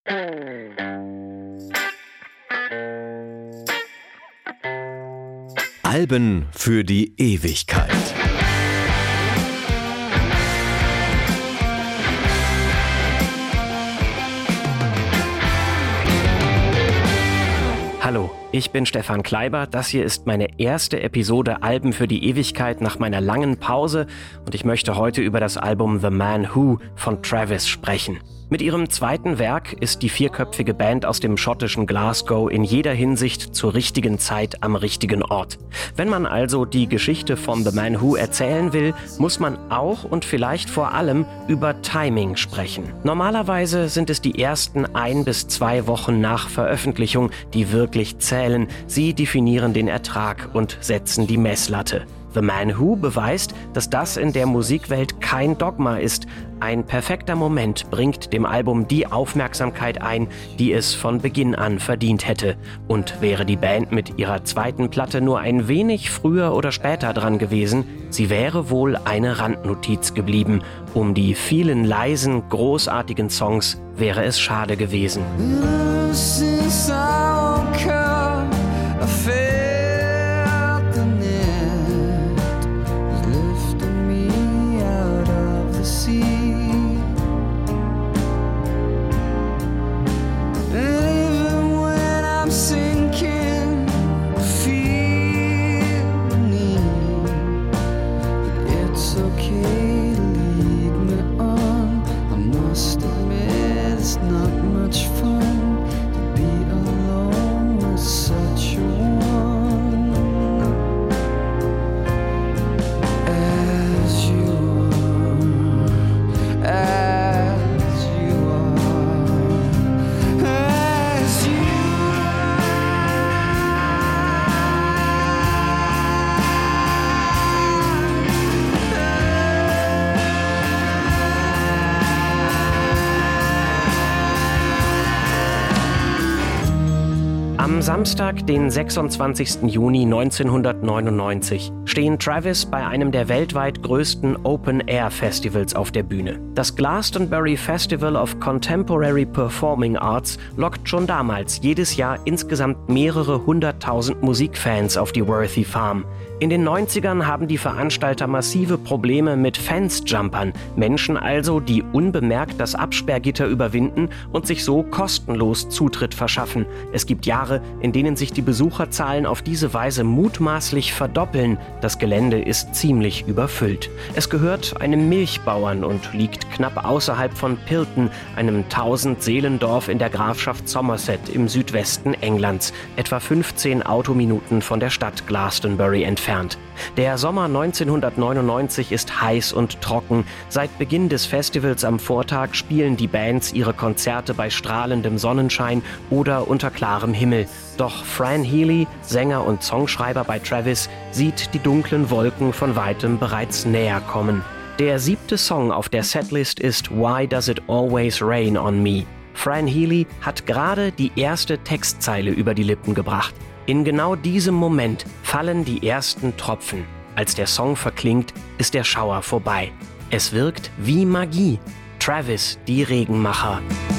Alben für die Ewigkeit. Hallo, ich bin Stefan Kleiber. Das hier ist meine erste Episode Alben für die Ewigkeit nach meiner langen Pause und ich möchte heute über das Album The Man Who von Travis sprechen. Mit ihrem zweiten Werk ist die vierköpfige Band aus dem schottischen Glasgow in jeder Hinsicht zur richtigen Zeit am richtigen Ort. Wenn man also die Geschichte von The Man Who erzählen will, muss man auch und vielleicht vor allem über Timing sprechen. Normalerweise sind es die ersten 1 bis 2 Wochen nach Veröffentlichung, die wirklich zählen. Sie definieren den Ertrag und setzen die Messlatte. The Man Who beweist, dass das in der Musikwelt kein Dogma ist. Ein perfekter Moment bringt dem Album die Aufmerksamkeit ein, die es von Beginn an verdient hätte. Und wäre die Band mit ihrer zweiten Platte nur ein wenig früher oder später dran gewesen, sie wäre wohl eine Randnotiz geblieben. Um die vielen leisen, großartigen Songs wäre es schade gewesen. Am Samstag, den 26. Juni 1999, stehen Travis bei einem der weltweit größten Open-Air-Festivals auf der Bühne. Das Glastonbury Festival of Contemporary Performing Arts lockt schon damals jedes Jahr insgesamt mehrere 100.000 Musikfans auf die Worthy Farm. In den 90ern haben die Veranstalter massive Probleme mit Fence-Jumpern, Menschen also, die unbemerkt das Absperrgitter überwinden und sich so kostenlos Zutritt verschaffen. Es gibt Jahre, in denen sich die Besucherzahlen auf diese Weise mutmaßlich verdoppeln. Das Gelände ist ziemlich überfüllt. Es gehört einem Milchbauern und liegt knapp außerhalb von Pilton, einem 1000-Seelendorf in der Grafschaft Somerset im Südwesten Englands, etwa 15 Autominuten von der Stadt Glastonbury entfernt. Der Sommer 1999 ist heiß und trocken. Seit Beginn des Festivals am Vortag spielen die Bands ihre Konzerte bei strahlendem Sonnenschein oder unter klarem Himmel. Doch Fran Healy, Sänger und Songschreiber bei Travis, sieht die dunklen Wolken von weitem bereits näher kommen. Der 7. Song auf der Setlist ist Why Does It Always Rain on Me? Fran Healy hat gerade die erste Textzeile über die Lippen gebracht. In genau diesem Moment fallen die ersten Tropfen. Als der Song verklingt, ist der Schauer vorbei. Es wirkt wie Magie. Travis, die Regenmacher.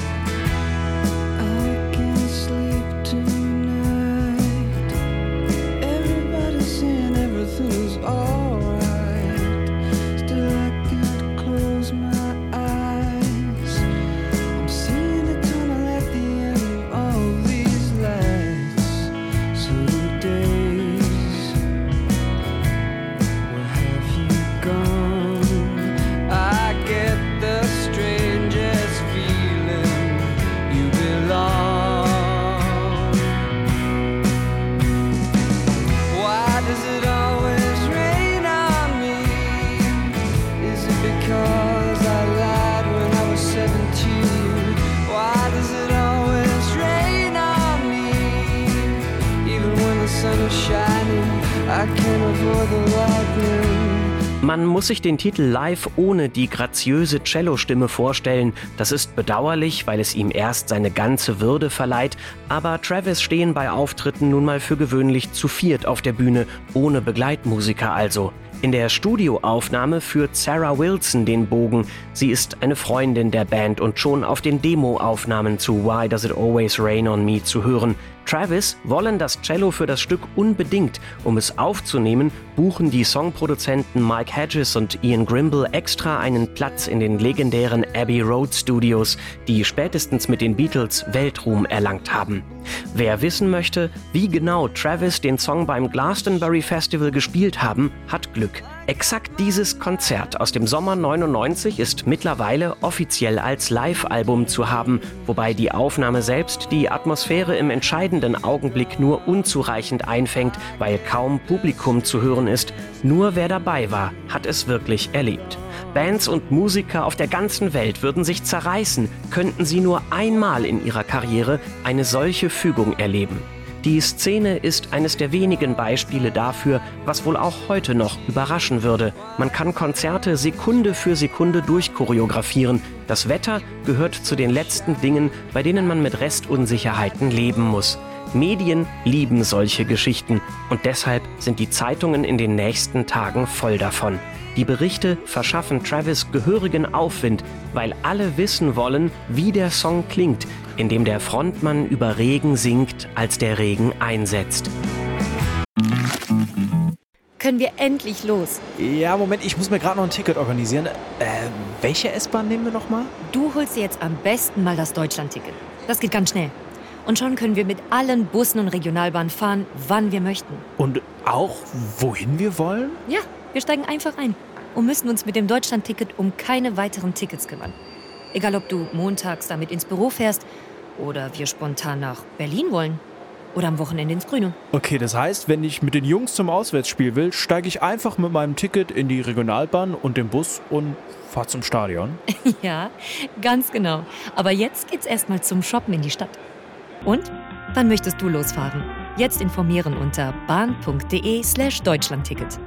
Man muss sich den Titel live ohne die graziöse Cellostimme vorstellen. Das ist bedauerlich, weil es ihm erst seine ganze Würde verleiht. Aber Travis stehen bei Auftritten nun mal für gewöhnlich zu viert auf der Bühne, ohne Begleitmusiker also. In der Studioaufnahme führt Sarah Wilson den Bogen. Sie ist eine Freundin der Band und schon auf den Demo-Aufnahmen zu Why Does It Always Rain on Me zu hören. Travis wollen das Cello für das Stück unbedingt. Um es aufzunehmen, buchen die Songproduzenten Mike Hedges und Ian Grimble extra einen Platz in den legendären Abbey Road Studios, die spätestens mit den Beatles Weltruhm erlangt haben. Wer wissen möchte, wie genau Travis den Song beim Glastonbury Festival gespielt haben, hat Glück. Exakt dieses Konzert aus dem Sommer 99 ist mittlerweile offiziell als Live-Album zu haben, wobei die Aufnahme selbst die Atmosphäre im entscheidenden Augenblick nur unzureichend einfängt, weil kaum Publikum zu hören ist. Nur wer dabei war, hat es wirklich erlebt. Bands und Musiker auf der ganzen Welt würden sich zerreißen, könnten sie nur einmal in ihrer Karriere eine solche Fügung erleben. Die Szene ist eines der wenigen Beispiele dafür, was wohl auch heute noch überraschen würde. Man kann Konzerte Sekunde für Sekunde durchchoreografieren. Das Wetter gehört zu den letzten Dingen, bei denen man mit Restunsicherheiten leben muss. Medien lieben solche Geschichten und deshalb sind die Zeitungen in den nächsten Tagen voll davon. Die Berichte verschaffen Travis gehörigen Aufwind, weil alle wissen wollen, wie der Song klingt, in dem der Frontmann über Regen singt, als der Regen einsetzt. Können wir endlich los? Ja, Moment, ich muss mir gerade noch ein Ticket organisieren. Welche S-Bahn nehmen wir nochmal? Du holst dir jetzt am besten mal das Deutschland-Ticket. Das geht ganz schnell. Und schon können wir mit allen Bussen und Regionalbahnen fahren, wann wir möchten. Und auch, wohin wir wollen? Ja, wir steigen einfach ein und müssen uns mit dem Deutschland-Ticket um keine weiteren Tickets kümmern. Egal, ob du montags damit ins Büro fährst oder wir spontan nach Berlin wollen oder am Wochenende ins Grüne. Okay, das heißt, wenn ich mit den Jungs zum Auswärtsspiel will, steige ich einfach mit meinem Ticket in die Regionalbahn und den Bus und fahre zum Stadion. Ja, ganz genau. Aber jetzt geht's erstmal zum Shoppen in die Stadt. Und? Wann möchtest du losfahren? Jetzt informieren unter bahn.de/Deutschlandticket.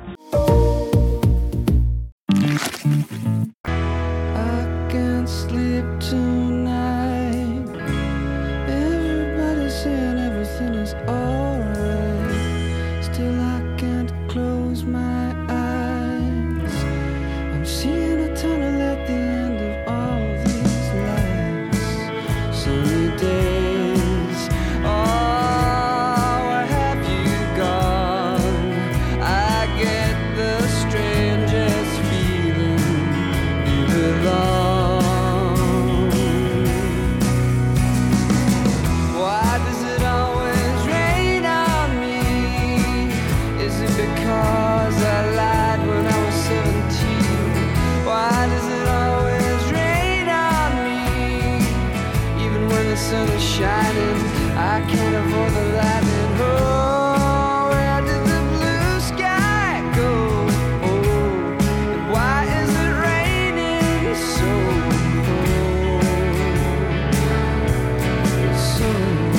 sun is shining, I can't avoid the lightning. Oh, where did the blue sky go? Oh, and why is it raining so cold? So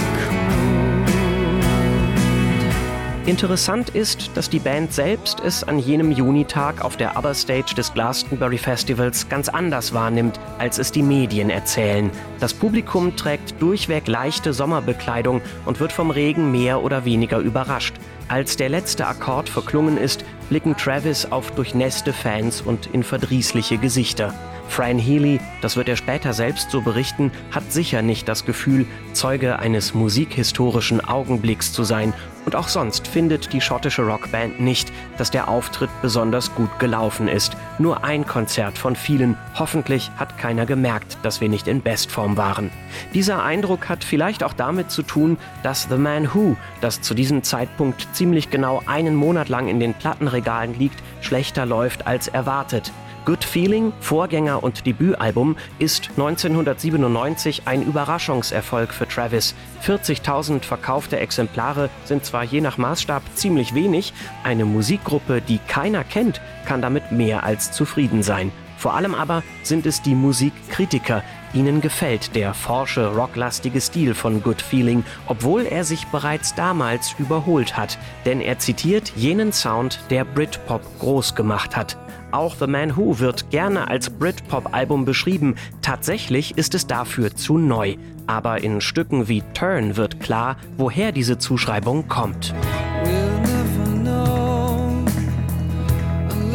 cold. Interessant ist, dass die Band selbst es an jenem Junitag auf der Other Stage des Glastonbury Festivals ganz anders wahrnimmt, als es die Medien erzählen. Das Publikum trägt durchweg leichte Sommerbekleidung und wird vom Regen mehr oder weniger überrascht. Als der letzte Akkord verklungen ist, blicken Travis auf durchnässte Fans und in verdrießliche Gesichter. Fran Healy, das wird er später selbst so berichten, hat sicher nicht das Gefühl, Zeuge eines musikhistorischen Augenblicks zu sein. Und auch sonst findet die schottische Rockband nicht, dass der Auftritt besonders gut gelaufen ist. Nur ein Konzert von vielen. Hoffentlich hat keiner gemerkt, dass wir nicht in Bestform waren. Dieser Eindruck hat vielleicht auch damit zu tun, dass The Man Who, das zu diesem Zeitpunkt ziemlich genau einen Monat lang in den Plattenregalen liegt, schlechter läuft als erwartet. Good Feeling, Vorgänger und Debütalbum, ist 1997 ein Überraschungserfolg für Travis. 40.000 verkaufte Exemplare sind zwar je nach Maßstab ziemlich wenig, eine Musikgruppe, die keiner kennt, kann damit mehr als zufrieden sein. Vor allem aber sind es die Musikkritiker. Ihnen gefällt der forsche, rocklastige Stil von Good Feeling, obwohl er sich bereits damals überholt hat. Denn er zitiert jenen Sound, der Britpop groß gemacht hat. Auch The Man Who wird gerne als Britpop-Album beschrieben. Tatsächlich ist es dafür zu neu. Aber in Stücken wie Turn wird klar, woher diese Zuschreibung kommt. We'll never know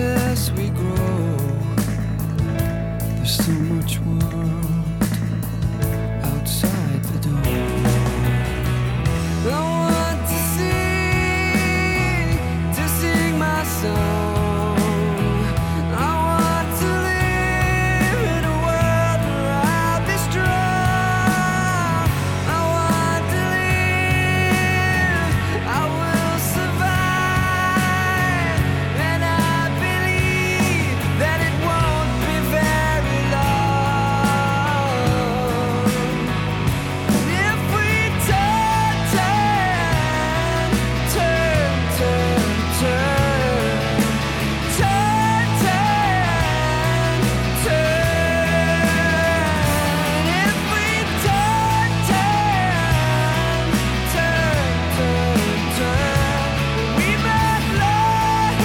There's so much world outside the door. I want to sing my song. I want to live in a world where I'll be strong. I want to live, I will survive, and I believe that it won't be very long. And if we turn, turn, turn, turn, turn, turn, turn, turn. If we turn, turn, turn, turn, turn, we might learn.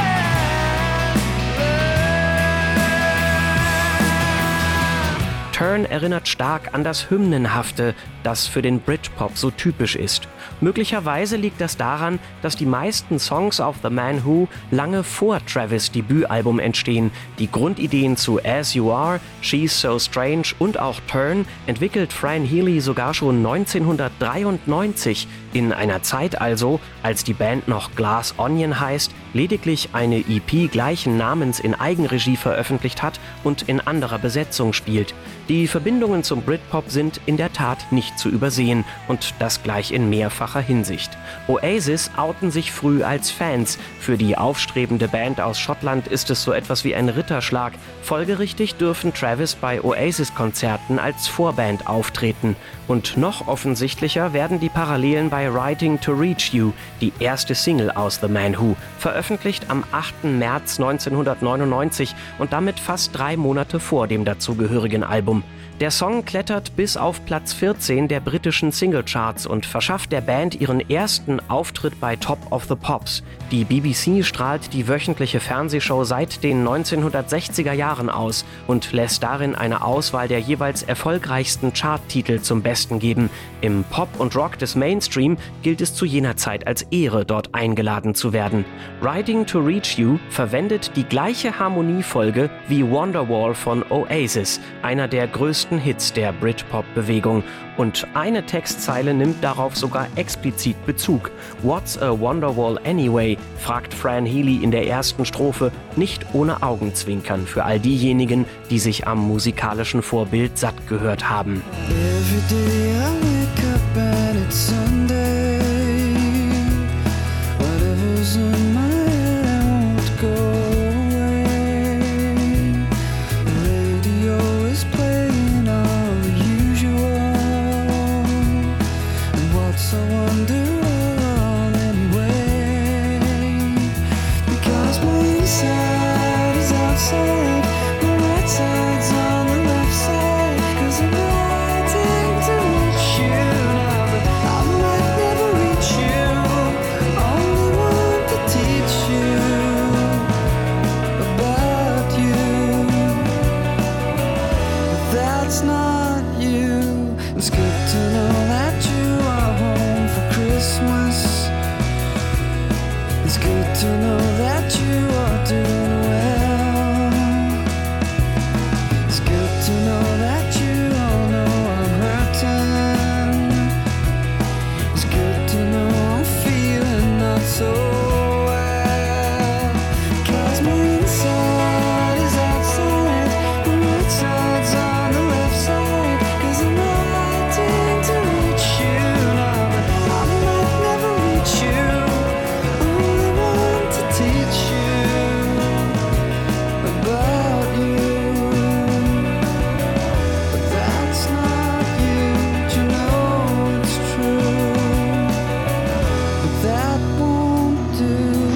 Turn erinnert stark an das Hymnenhafte, das für den Britpop so typisch ist. Möglicherweise liegt das daran, dass die meisten Songs auf The Man Who lange vor Travis' Debütalbum entstehen. Die Grundideen zu As You Are, She's So Strange und auch Turn entwickelt Fran Healy sogar schon 1993, in einer Zeit also, als die Band noch Glass Onion heißt, lediglich eine EP gleichen Namens in Eigenregie veröffentlicht hat und in anderer Besetzung spielt. Die Verbindungen zum Britpop sind in der Tat nicht zu übersehen und das gleich in mehrfacher Hinsicht. Oasis outen sich früh als Fans. Für die aufstrebende Band aus Schottland ist es so etwas wie ein Ritterschlag. Folgerichtig dürfen Travis bei Oasis-Konzerten als Vorband auftreten. Und noch offensichtlicher werden die Parallelen bei Writing to Reach You, die erste Single aus The Man Who, veröffentlicht am 8. März 1999 und damit fast 3 Monate vor dem dazugehörigen Album. Der Song klettert bis auf Platz 14 der britischen Singlecharts und verschafft der Band ihren ersten Auftritt bei Top of the Pops. Die BBC strahlt die wöchentliche Fernsehshow seit den 1960er Jahren aus und lässt darin eine Auswahl der jeweils erfolgreichsten Charttitel zum Besten geben. Im Pop und Rock des Mainstream gilt es zu jener Zeit als Ehre, dort eingeladen zu werden. Writing to Reach You verwendet die gleiche Harmoniefolge wie Wonderwall von Oasis, einer der größten Hits der Britpop-Bewegung. Und eine Textzeile nimmt darauf sogar explizit Bezug. What's a Wonderwall anyway? Fragt Fran Healy in der ersten Strophe, nicht ohne Augenzwinkern für all diejenigen, die sich am musikalischen Vorbild satt gehört haben. Every day I wake up and it's Sunday. Whatever's in my head won't go away. The radio is playing all the usual. And what's a wonderwall anyway? Because my inside is outside, my right side's on the left side. 'Cause I'm writing to reach you now, but I might never reach you. Only want to teach you about you, but that's not you. It's good to know that you are home for Christmas. It's good to know that you are doing well. It's good to know that you all know I'm hurting. It's good to know I'm feeling not so well. 'Cause my inside is outside, my right side's on the left side. 'Cause I'm writing to reach you now, but I might never reach you. Only want to teach you about you, but that's not you. You know it's true, but that won't do.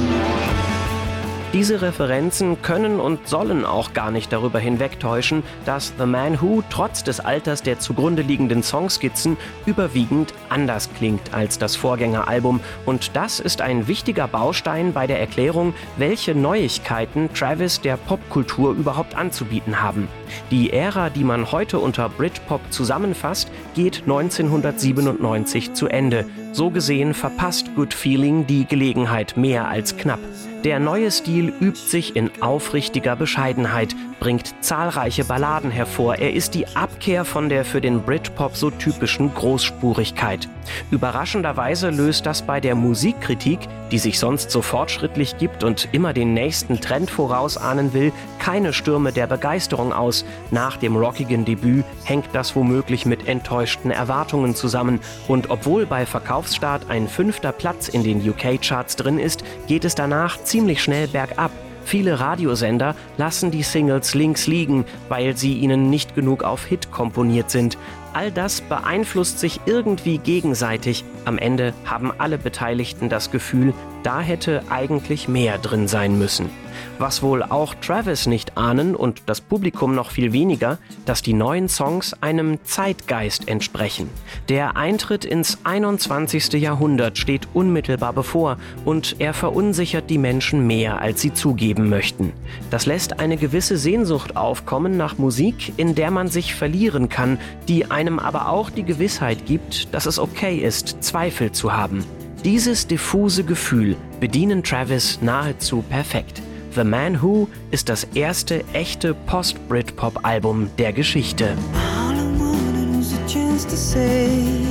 Diese Referenzen können und sollen auch gar nicht darüber hinwegtäuschen, dass The Man Who trotz des Alters der zugrunde liegenden Songskizzen überwiegend anders klingt als das Vorgängeralbum. Und das ist ein wichtiger Baustein bei der Erklärung, welche Neuigkeiten Travis der Popkultur überhaupt anzubieten haben. Die Ära, die man heute unter Britpop zusammenfasst, geht 1997 zu Ende. So gesehen verpasst Good Feeling die Gelegenheit mehr als knapp. Der neue Stil übt sich in aufrichtiger Bescheidenheit, bringt zahlreiche Balladen hervor. Er ist die Abkehr von der für den Britpop so typischen Großspurigkeit. Überraschenderweise löst das bei der Musikkritik, die sich sonst so fortschrittlich gibt und immer den nächsten Trend vorausahnen will, keine Stürme der Begeisterung aus. Nach dem rockigen Debüt hängt das womöglich mit enttäuschten Erwartungen zusammen. Und obwohl bei Verkaufsstart ein 5. Platz in den UK-Charts drin ist, geht es danach ziemlich schnell bergab. Viele Radiosender lassen die Singles links liegen, weil sie ihnen nicht genug auf Hit komponiert sind. All das beeinflusst sich irgendwie gegenseitig. Am Ende haben alle Beteiligten das Gefühl, da hätte eigentlich mehr drin sein müssen. Was wohl auch Travis nicht ahnen und das Publikum noch viel weniger, dass die neuen Songs einem Zeitgeist entsprechen. Der Eintritt ins 21. Jahrhundert steht unmittelbar bevor und er verunsichert die Menschen mehr, als sie zugeben möchten. Das lässt eine gewisse Sehnsucht aufkommen nach Musik, in der man sich verlieren kann, die einem aber auch die Gewissheit gibt, dass es okay ist, Zweifel zu haben. Dieses diffuse Gefühl bedienen Travis nahezu perfekt. The Man Who ist das erste echte Post-Britpop-Album der Geschichte. All I wanted was a chance to say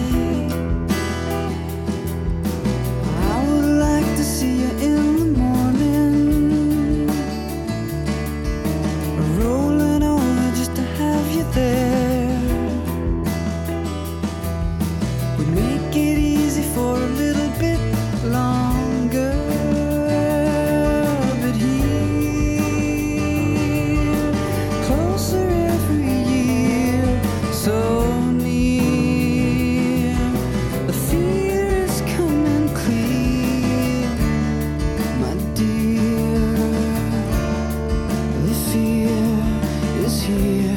I would like to see you in the morning, rolling over just to have you there. Would make it easy for a little bit longer. But here, closer every year, so near. The fear is coming clear, my dear. The fear is here.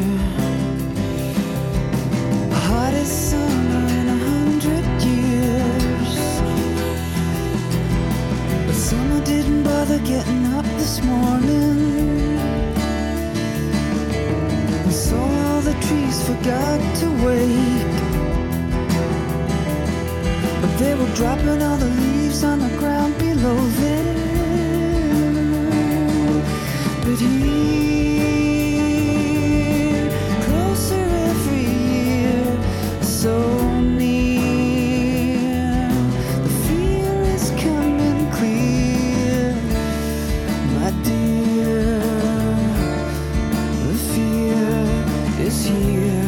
Hottest summer in 100 years, but summer didn't bother getting up this morning, and so all the trees forgot to wake, but they were dropping all the leaves on the ground below them. But here, closer every year, so near. The fear is coming clear, my dear. The fear is here.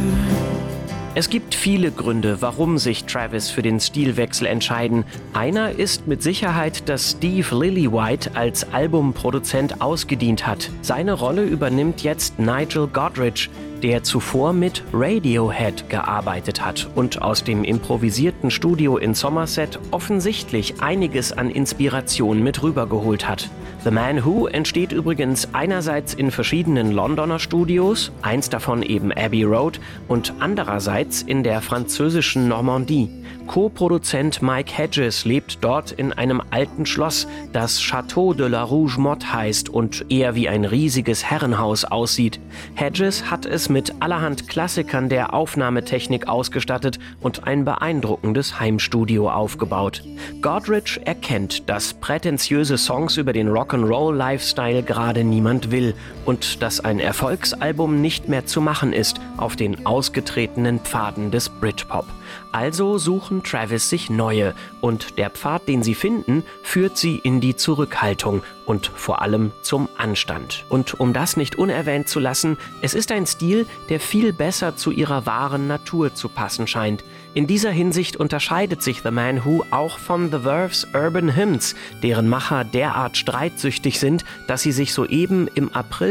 Es gibt viele Gründe, warum sich Travis für den Stilwechsel entscheiden. Einer ist mit Sicherheit, dass Steve Lillywhite als Albumproduzent ausgedient hat. Seine Rolle übernimmt jetzt Nigel Godrich, der zuvor mit Radiohead gearbeitet hat und aus dem improvisierten Studio in Somerset offensichtlich einiges an Inspiration mit rübergeholt hat. The Man Who entsteht übrigens einerseits in verschiedenen Londoner Studios, eins davon eben Abbey Road, und andererseits in der französischen Normandie. Co-Produzent Mike Hedges lebt dort in einem alten Schloss, das Château de la Rouge Motte heißt und eher wie ein riesiges Herrenhaus aussieht. Hedges hat es mit allerhand Klassikern der Aufnahmetechnik ausgestattet und ein beeindruckendes Heimstudio aufgebaut. Godrich erkennt, dass prätentiöse Songs über den Rock'n'Roll-Lifestyle gerade niemand will und dass ein Erfolgsalbum nicht mehr zu machen ist auf den ausgetretenen Pfaden des Britpop. Also suchen Travis sich neue und der Pfad, den sie finden, führt sie in die Zurückhaltung und vor allem zum Anstand. Und um das nicht unerwähnt zu lassen, es ist ein Stil, der viel besser zu ihrer wahren Natur zu passen scheint. In dieser Hinsicht unterscheidet sich The Man Who auch von The Verve's Urban Hymns, deren Macher derart streitsüchtig sind, dass sie sich soeben im April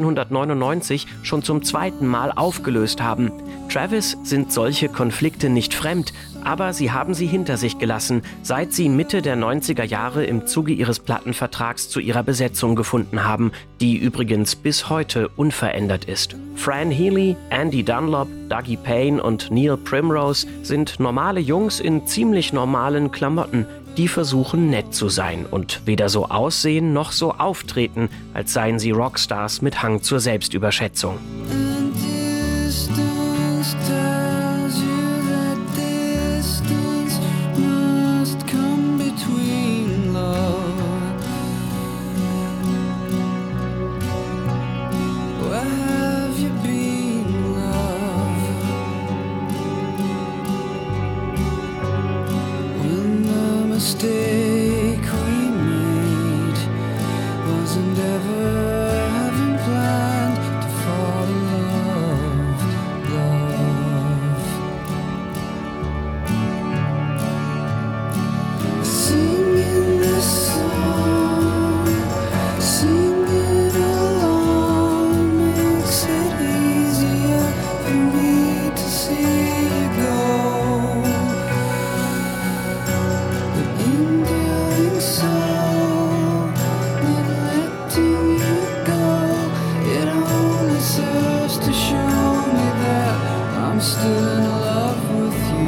1999 schon zum zweiten Mal aufgelöst haben. Travis sind solche Konflikte nicht fremd, aber sie haben sie hinter sich gelassen, seit sie Mitte der 90er Jahre im Zuge ihres Plattenvertrags zu ihrer Besetzung gefunden haben, die übrigens bis heute unverändert ist. Fran Healy, Andy Dunlop, Dougie Payne und Neil Primrose sind normale Jungs in ziemlich normalen Klamotten, die versuchen nett zu sein und weder so aussehen noch so auftreten, als seien sie Rockstars mit Hang zur Selbstüberschätzung. And distance tells you that distance must come between love. Well, mistake we made wasn't ever having planned to fall in love. Singing this song, sing it along, makes it easier for me to see you go. But in doing so, not letting you go, it only serves to show me that I'm still in love with you.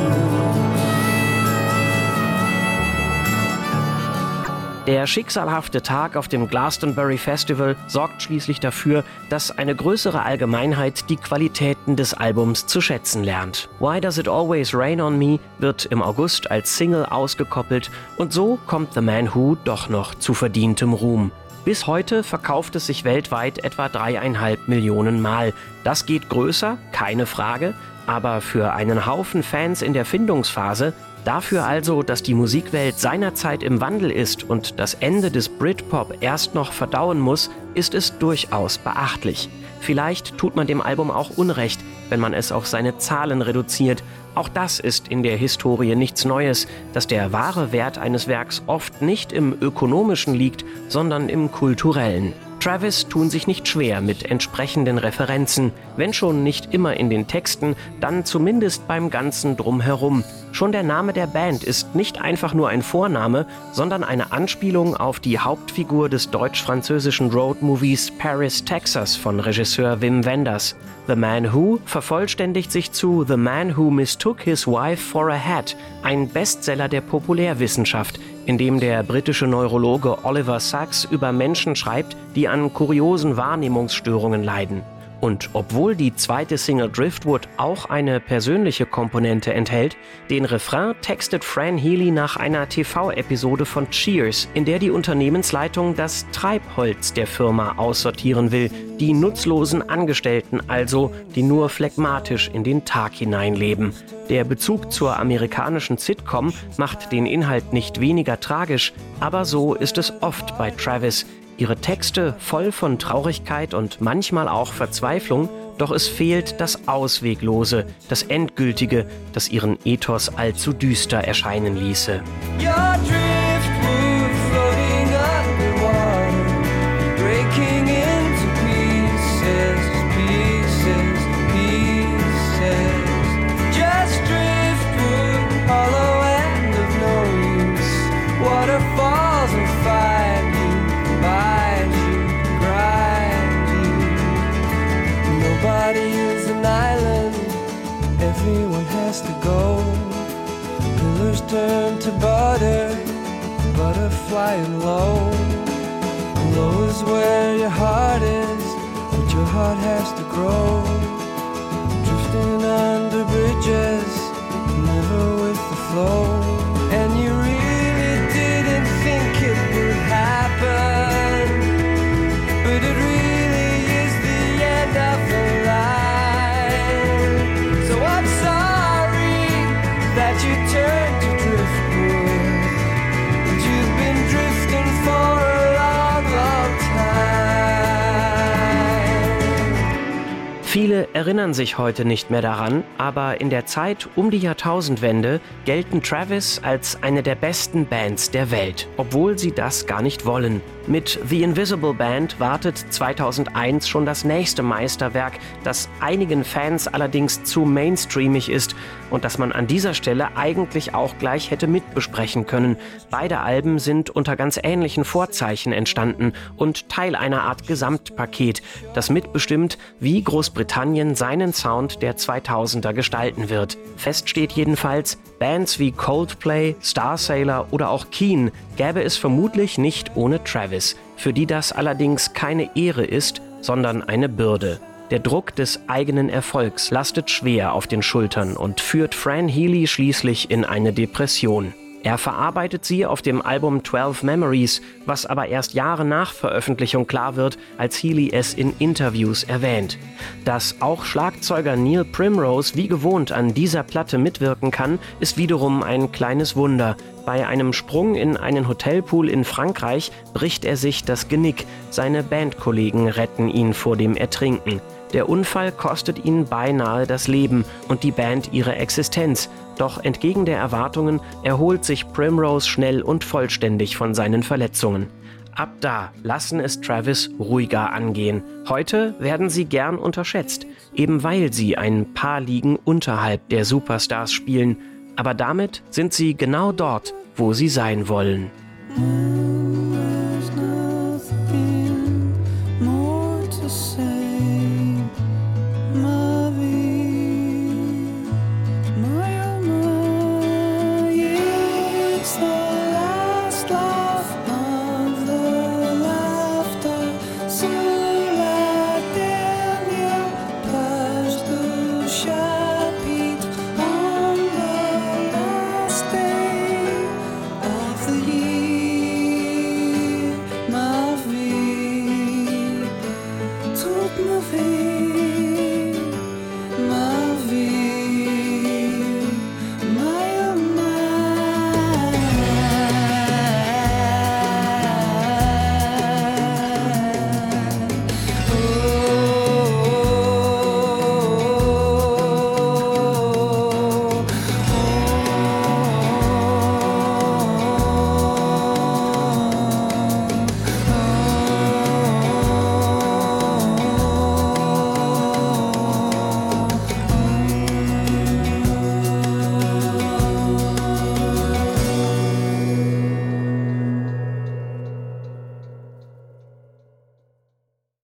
Der schicksalhafte Tag auf dem Glastonbury Festival sorgt schließlich dafür, dass eine größere Allgemeinheit die Qualitäten des Albums zu schätzen lernt. Why Does It Always Rain on Me wird im August als Single ausgekoppelt und so kommt The Man Who doch noch zu verdientem Ruhm. Bis heute verkauft es sich weltweit etwa 3,5 Millionen Mal. Das geht größer, keine Frage, aber für einen Haufen Fans in der Findungsphase, dafür also, dass die Musikwelt seinerzeit im Wandel ist und das Ende des Britpop erst noch verdauen muss, ist es durchaus beachtlich. Vielleicht tut man dem Album auch Unrecht, wenn man es auf seine Zahlen reduziert. Auch das ist in der Historie nichts Neues, dass der wahre Wert eines Werks oft nicht im Ökonomischen liegt, sondern im Kulturellen. Travis tun sich nicht schwer mit entsprechenden Referenzen, wenn schon nicht immer in den Texten, dann zumindest beim ganzen Drumherum. Schon der Name der Band ist nicht einfach nur ein Vorname, sondern eine Anspielung auf die Hauptfigur des deutsch-französischen Roadmovies Paris, Texas von Regisseur Wim Wenders. The Man Who vervollständigt sich zu The Man Who Mistook His Wife for a Hat, ein Bestseller der Populärwissenschaft, in dem der britische Neurologe Oliver Sacks über Menschen schreibt, die an kuriosen Wahrnehmungsstörungen leiden. Und obwohl die zweite Single Driftwood auch eine persönliche Komponente enthält, den Refrain textet Fran Healy nach einer TV-Episode von Cheers, in der die Unternehmensleitung das Treibholz der Firma aussortieren will, die nutzlosen Angestellten also, die nur phlegmatisch in den Tag hineinleben. Der Bezug zur amerikanischen Sitcom macht den Inhalt nicht weniger tragisch, aber so ist es oft bei Travis. Ihre Texte voll von Traurigkeit und manchmal auch Verzweiflung, doch es fehlt das Ausweglose, das Endgültige, das ihren Ethos allzu düster erscheinen ließe. Your driftwood floating underwater, breaking into pieces, pieces, pieces. Just driftwood, hollow and of no use. Waterfalls and find you, bite you, grind you. Nobody is an island, everyone has to go. Pillars turn to butter, butter flying low. Low is where your heart is, but your heart has to grow. Drifting under bridges, never with the flow. And you really didn't think it would happen, but it really is the end of the line. So I'm sorry that you turned to driftwood, but you've been drifting for a long, long time. Viele erinnern sich heute nicht mehr daran, aber in der Zeit um die Jahrtausendwende gelten Travis als eine der besten Bands der Welt, obwohl sie das gar nicht wollen. Mit The Invisible Band wartet 2001 schon das nächste Meisterwerk, das einigen Fans allerdings zu mainstreamig ist und das man an dieser Stelle eigentlich auch gleich hätte mitbesprechen können. Beide Alben sind unter ganz ähnlichen Vorzeichen entstanden und Teil einer Art Gesamtpaket, das mitbestimmt, wie Großbritannien seinen Sound der 2000er gestalten wird. Fest steht jedenfalls, Bands wie Coldplay, Starsailor oder auch Keane gäbe es vermutlich nicht ohne Travis, für die das allerdings keine Ehre ist, sondern eine Bürde. Der Druck des eigenen Erfolgs lastet schwer auf den Schultern und führt Fran Healy schließlich in eine Depression. Er verarbeitet sie auf dem Album 12 Memories, was aber erst Jahre nach Veröffentlichung klar wird, als Healy es in Interviews erwähnt. Dass auch Schlagzeuger Neil Primrose wie gewohnt an dieser Platte mitwirken kann, ist wiederum ein kleines Wunder. Bei einem Sprung in einen Hotelpool in Frankreich bricht er sich das Genick. Seine Bandkollegen retten ihn vor dem Ertrinken. Der Unfall kostet ihn beinahe das Leben und die Band ihre Existenz. Doch entgegen der Erwartungen erholt sich Primrose schnell und vollständig von seinen Verletzungen. Ab da lassen es Travis ruhiger angehen. Heute werden sie gern unterschätzt, eben weil sie ein paar Ligen unterhalb der Superstars spielen. Aber damit sind sie genau dort, wo sie sein wollen.